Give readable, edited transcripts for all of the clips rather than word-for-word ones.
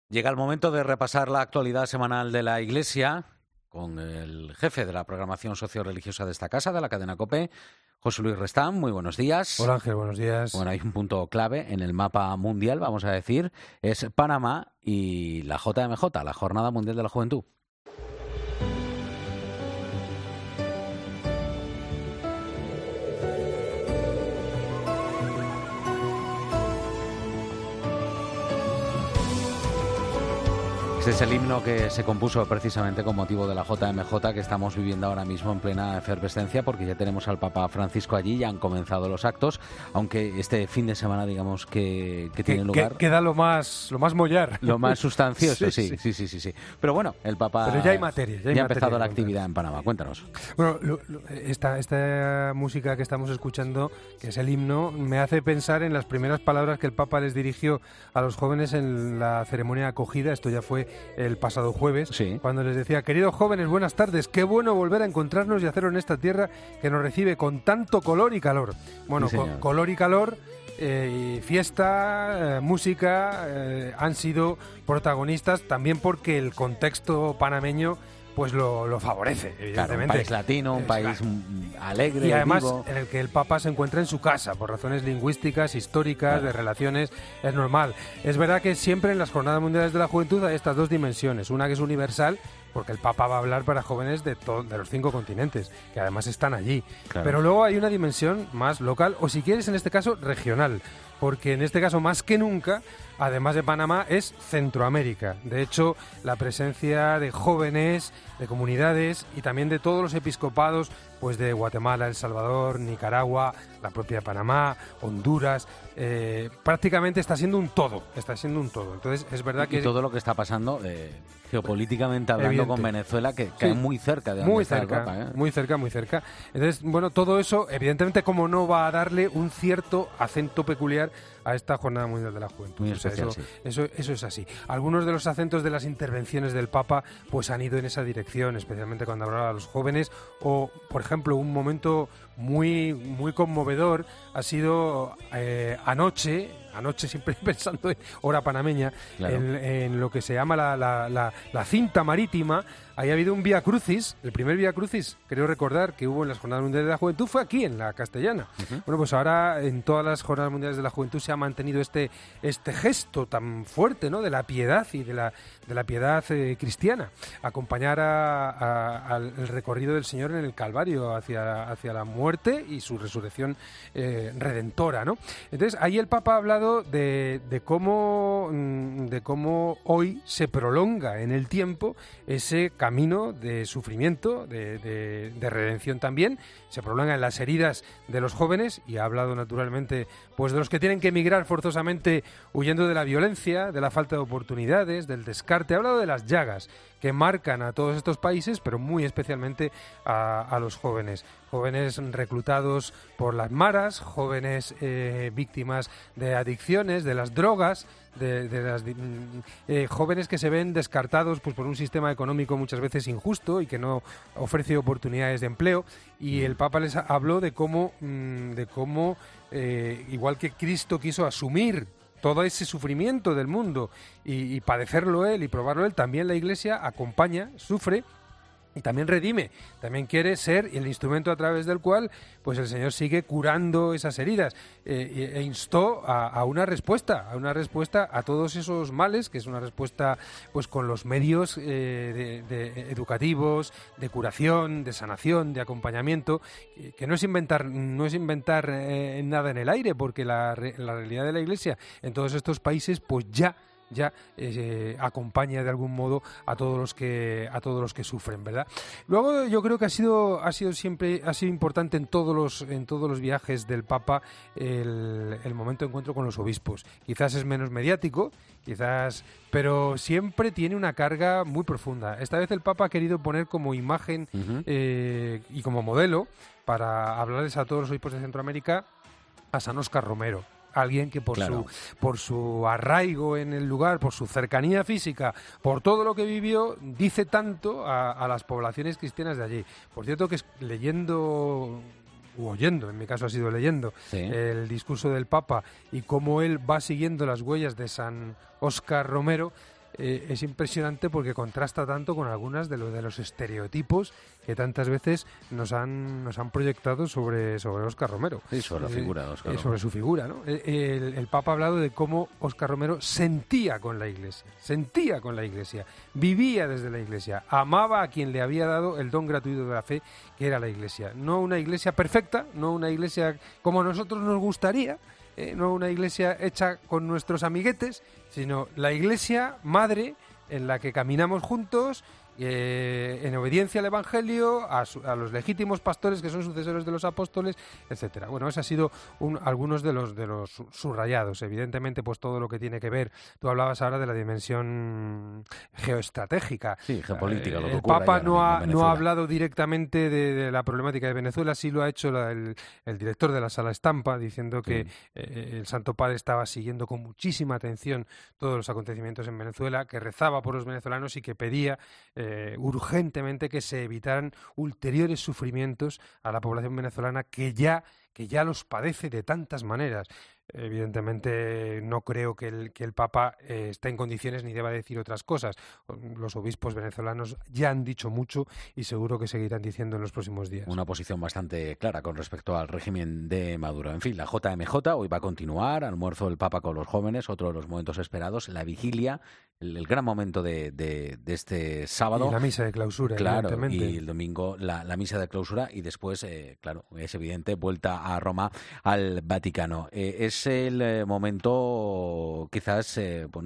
Llega el momento de repasar la actualidad semanal de la Iglesia con el jefe de la programación socio-religiosa de esta casa, de la cadena COPE, José Luis Restán. Muy buenos días. Hola Ángel, buenos días. Bueno, hay un punto clave en el mapa mundial, vamos a decir, es Panamá y la JMJ, la Jornada Mundial de la Juventud. Este es el himno que se compuso precisamente con motivo de la JMJ que estamos viviendo ahora mismo en plena efervescencia, porque ya tenemos al Papa Francisco allí, ya han comenzado los actos, aunque este fin de semana, digamos, que tiene lugar... Queda lo más mollar. Lo más sustancioso, sí. Pero bueno, el Papa... Pero ya hay materia. Ya ha empezado la actividad en Panamá. Cuéntanos. Bueno, esta música que estamos escuchando, que es el himno, me hace pensar en las primeras palabras que el Papa les dirigió a los jóvenes en la ceremonia de acogida. Esto ya fue el pasado jueves, sí, cuando les decía: queridos jóvenes, buenas tardes, qué bueno volver a encontrarnos y hacerlo en esta tierra que nos recibe con tanto color y calor. Bueno, sí, color y calor, fiesta, música, han sido protagonistas también porque el contexto panameño pues lo favorece, evidentemente. Claro, un país latino, un país alegre, y además vivo, en el que el Papa se encuentra en su casa, por razones lingüísticas, históricas, de relaciones, es normal. Es verdad que siempre en las Jornadas Mundiales de la Juventud hay estas dos dimensiones, una que es universal, porque el Papa va a hablar para jóvenes de los 5 continentes, que además están allí. Claro. Pero luego hay una dimensión más local, o si quieres en este caso regional, porque en este caso más que nunca, además de Panamá, es Centroamérica. De hecho, la presencia de jóvenes, de comunidades y también de todos los episcopados, pues de Guatemala, El Salvador, Nicaragua, la propia Panamá, Honduras, prácticamente está siendo un todo. Entonces, es verdad que... Y todo lo que está pasando geopolíticamente hablando con Venezuela, que cae muy cerca de donde está el Papa, ¿eh? Muy cerca. Entonces, bueno, todo eso, evidentemente, como no va a darle un cierto acento peculiar a esta Jornada Mundial de la Juventud. Muy especial, eso es así. Algunos de los acentos de las intervenciones del Papa pues han ido en esa dirección, especialmente cuando hablaba a los jóvenes, o, por ejemplo, un momento muy conmovedor ha sido anoche siempre pensando en hora panameña, claro, en lo que se llama la cinta marítima. Ahí ha habido un Vía Crucis, el primer Vía Crucis, creo recordar, que hubo en las Jornadas Mundiales de la Juventud, fue aquí, en la Castellana. Uh-huh. Bueno, pues ahora en todas las Jornadas Mundiales de la Juventud se ha mantenido este gesto tan fuerte, ¿no?, de la piedad y de la piedad cristiana, acompañar al recorrido del Señor en el Calvario hacia la muerte y su resurrección redentora, ¿no? Entonces, ahí el Papa ha hablado de cómo hoy se prolonga en el tiempo ese camino de sufrimiento, de redención también, se prolonga en las heridas de los jóvenes, y ha hablado naturalmente pues de los que tienen que emigrar forzosamente huyendo de la violencia, de la falta de oportunidades, del descarte. Ha hablado de las llagas que marcan a todos estos países, pero muy especialmente a los jóvenes reclutados por las maras, jóvenes víctimas de adicciones, de las drogas, jóvenes que se ven descartados pues por un sistema económico muchas veces injusto y que no ofrece oportunidades de empleo. Y el Papa les habló de cómo igual que Cristo quiso asumir todo ese sufrimiento del mundo y padecerlo él y probarlo él, también la Iglesia acompaña, sufre y también redime, también quiere ser el instrumento a través del cual pues el Señor sigue curando esas heridas, e instó a una respuesta a todos esos males, que es una respuesta pues con los medios de educativos, de curación, de sanación, de acompañamiento, que no es inventar nada en el aire, porque la realidad de la Iglesia en todos estos países pues ya acompaña de algún modo a todos los que sufren, ¿verdad? Luego yo creo que ha sido importante en todos los viajes del Papa el momento de encuentro con los obispos. Quizás es menos mediático, pero siempre tiene una carga muy profunda. Esta vez el Papa ha querido poner como imagen y como modelo para hablarles a todos los obispos de Centroamérica a San Óscar Romero. Alguien que por su arraigo en el lugar, por su cercanía física, por todo lo que vivió, dice tanto a las poblaciones cristianas de allí. Por cierto, que leyendo u oyendo, en mi caso ha sido leyendo, el discurso del Papa y cómo él va siguiendo las huellas de San Óscar Romero, es impresionante porque contrasta tanto con algunas de los estereotipos que tantas veces nos han proyectado sobre Óscar Romero. Sí, sobre la figura de Óscar Romero. Sobre su figura, ¿no? El Papa ha hablado de cómo Óscar Romero sentía con la Iglesia, vivía desde la Iglesia, amaba a quien le había dado el don gratuito de la fe, que era la Iglesia. No una Iglesia perfecta, no una Iglesia como a nosotros nos gustaría, no una Iglesia hecha con nuestros amiguetes, sino la Iglesia madre en la que caminamos juntos, en obediencia al Evangelio, a los legítimos pastores que son sucesores de los apóstoles, etcétera. Bueno, ese ha sido algunos de los subrayados. Evidentemente, pues todo lo que tiene que ver, tú hablabas ahora de la dimensión geoestratégica. Sí, geopolítica. Lo que el Papa no ha hablado directamente de la problemática de Venezuela, sí lo ha hecho el director de la Sala Estampa, diciendo que el Santo Padre estaba siguiendo con muchísima atención todos los acontecimientos en Venezuela, que rezaba por los venezolanos y que pedía urgentemente que se evitaran ulteriores sufrimientos a la población venezolana que ya los padece de tantas maneras. Evidentemente no creo que el Papa esté en condiciones ni deba decir otras cosas. Los obispos venezolanos ya han dicho mucho y seguro que seguirán diciendo en los próximos días. Una posición bastante clara con respecto al régimen de Maduro. En fin, la JMJ hoy va a continuar, almuerzo del Papa con los jóvenes, otro de los momentos esperados, la vigilia, el gran momento de este sábado. Y la misa de clausura, claro, evidentemente. Y el domingo la misa de clausura y después, claro, es evidente, vuelta a Roma, al Vaticano. Es el momento quizás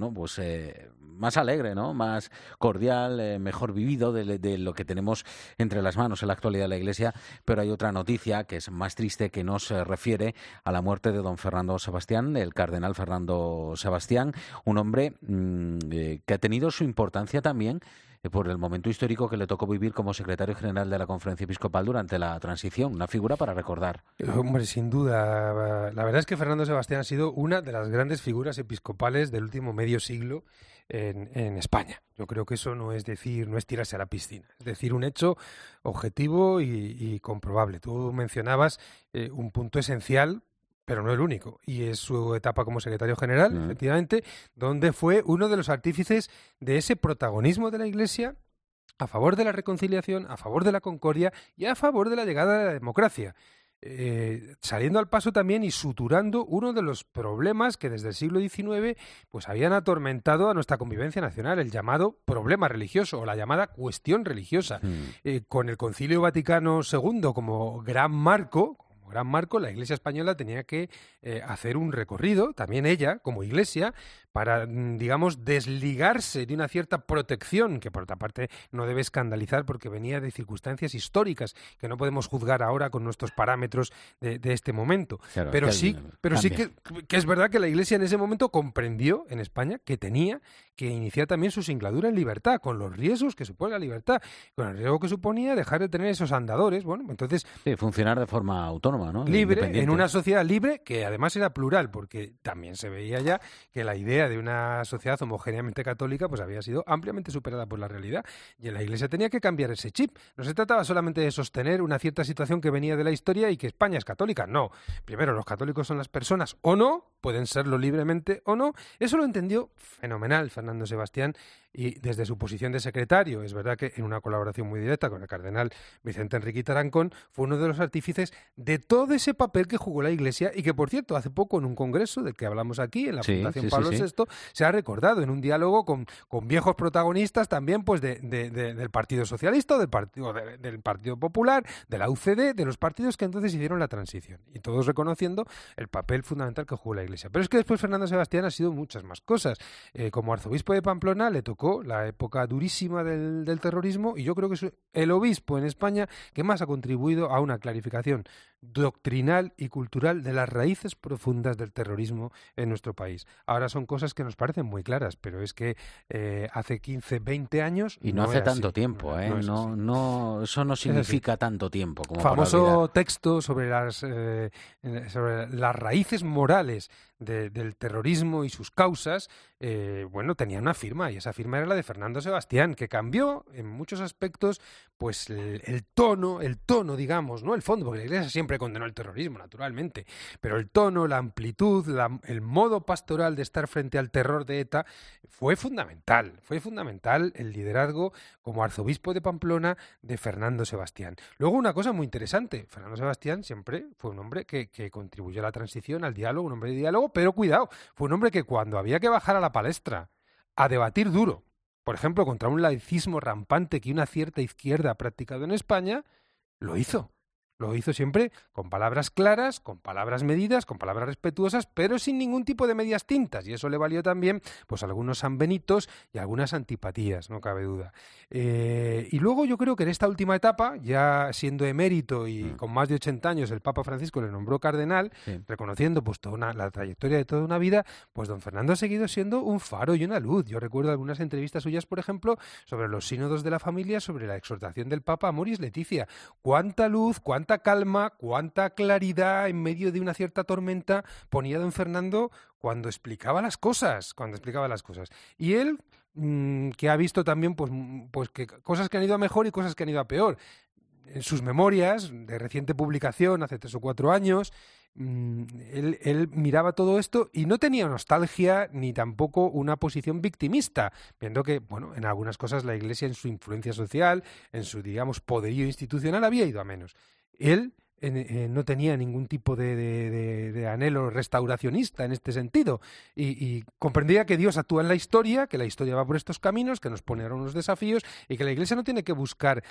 más alegre, ¿no? Más cordial, mejor vivido de lo que tenemos entre las manos en la actualidad de la Iglesia, pero hay otra noticia que es más triste, que nos refiere a la muerte de don Fernando Sebastián, el cardenal Fernando Sebastián, un hombre que ha tenido su importancia también por el momento histórico que le tocó vivir como secretario general de la Conferencia Episcopal durante la transición, una figura para recordar. Hombre, sin duda. La verdad es que Fernando Sebastián ha sido una de las grandes figuras episcopales del último medio siglo en España. Yo creo que eso no es tirarse a la piscina, es decir, un hecho objetivo y comprobable. Tú mencionabas un punto esencial, pero no el único, y es su etapa como secretario general, efectivamente, donde fue uno de los artífices de ese protagonismo de la Iglesia a favor de la reconciliación, a favor de la concordia y a favor de la llegada de la democracia. Saliendo al paso también y suturando uno de los problemas que desde el siglo XIX pues habían atormentado a nuestra convivencia nacional, el llamado problema religioso o la llamada cuestión religiosa. Con el Concilio Vaticano II como gran marco, la Iglesia española tenía que hacer un recorrido, también ella, como Iglesia, para, digamos, desligarse de una cierta protección, que por otra parte no debe escandalizar porque venía de circunstancias históricas que no podemos juzgar ahora con nuestros parámetros de este momento. Claro, pero sí que es verdad que la Iglesia en ese momento comprendió en España que tenía que iniciar también su singladura en libertad, con los riesgos que supone la libertad, con el riesgo que suponía dejar de tener esos andadores. Bueno, entonces... Sí, funcionar de forma autónoma, ¿no? Libre, en una sociedad libre que además era plural, porque también se veía ya que la idea de una sociedad homogéneamente católica pues había sido ampliamente superada por la realidad y en la Iglesia tenía que cambiar ese chip. No se trataba solamente de sostener una cierta situación que venía de la historia y que España es católica, no. Primero, los católicos son las personas o no, pueden serlo libremente o no. Eso lo entendió fenomenal Fernando Sebastián y desde su posición de secretario, es verdad que en una colaboración muy directa con el cardenal Vicente Enrique Tarancón, fue uno de los artífices de todo ese papel que jugó la Iglesia y que, por cierto, hace poco en un congreso del que hablamos aquí, en la Fundación Pablo VI, se ha recordado en un diálogo con viejos protagonistas también pues del Partido Socialista, del Partido Popular, de la UCD, de los partidos que entonces hicieron la transición. Y todos reconociendo el papel fundamental que jugó la Iglesia. Pero es que después Fernando Sebastián ha sido muchas más cosas. Como arzobispo de Pamplona le tocó la época durísima del terrorismo y yo creo que es el obispo en España que más ha contribuido a una clarificación doctrinal y cultural de las raíces profundas del terrorismo en nuestro país. Ahora son cosas que nos parecen muy claras, pero es que hace 15, 20e años... Y no hace tanto tiempo, ¿eh? Eso no significa tanto tiempo. Como famoso texto sobre las raíces morales del terrorismo y sus causas, tenía una firma, y esa firma era la de Fernando Sebastián, que cambió en muchos aspectos pues el tono, digamos, no el fondo, porque la Iglesia siempre siempre condenó el terrorismo, naturalmente, pero el tono, la amplitud, el modo pastoral de estar frente al terror de ETA fue fundamental el liderazgo como arzobispo de Pamplona de Fernando Sebastián. Luego una cosa muy interesante, Fernando Sebastián siempre fue un hombre que contribuyó a la transición, al diálogo, un hombre de diálogo, pero cuidado, fue un hombre que cuando había que bajar a la palestra a debatir duro, por ejemplo, contra un laicismo rampante que una cierta izquierda ha practicado en España, lo hizo. Lo hizo siempre con palabras claras, con palabras medidas, con palabras respetuosas, pero sin ningún tipo de medias tintas. Y eso le valió también pues algunos sanbenitos y algunas antipatías, no cabe duda. Y luego yo creo que en esta última etapa, ya siendo emérito y con más de 80 años, el Papa Francisco le nombró cardenal, reconociendo pues la trayectoria de toda una vida, pues don Fernando ha seguido siendo un faro y una luz. Yo recuerdo algunas entrevistas suyas, por ejemplo, sobre los sínodos de la familia, sobre la exhortación del Papa Amoris Laetitia. Cuánta luz, cuánta calma, cuánta claridad en medio de una cierta tormenta ponía don Fernando cuando explicaba las cosas, Y él, que ha visto también pues que cosas que han ido a mejor y cosas que han ido a peor. En sus memorias, de reciente publicación, hace 3 o 4 años, él miraba todo esto y no tenía nostalgia ni tampoco una posición victimista, viendo que, bueno, en algunas cosas la Iglesia, en su influencia social, en su, digamos, poderío institucional, había ido a menos. Él no tenía ningún tipo de anhelo restauracionista en este sentido y comprendía que Dios actúa en la historia, que la historia va por estos caminos, que nos pone ahora unos desafíos y que la Iglesia no tiene que buscar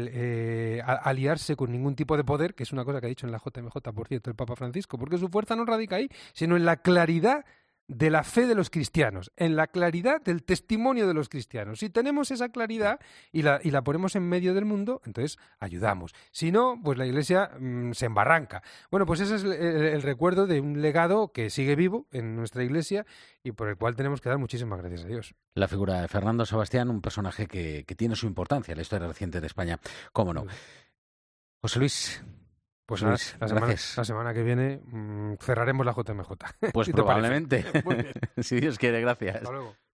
aliarse con ningún tipo de poder, que es una cosa que ha dicho en la JMJ, por cierto, el Papa Francisco, porque su fuerza no radica ahí, sino en la claridad de la fe de los cristianos, en la claridad del testimonio de los cristianos. Si tenemos esa claridad y la ponemos en medio del mundo, entonces ayudamos. Si no, pues la Iglesia se embarranca. Bueno, pues ese es el recuerdo de un legado que sigue vivo en nuestra Iglesia y por el cual tenemos que dar muchísimas gracias a Dios. La figura de Fernando Sebastián, un personaje que tiene su importancia en la historia reciente de España. ¿Cómo no? José Luis... Pues la semana que viene cerraremos la JMJ. Pues ¿Sí probablemente. Si Dios quiere, gracias. Hasta luego.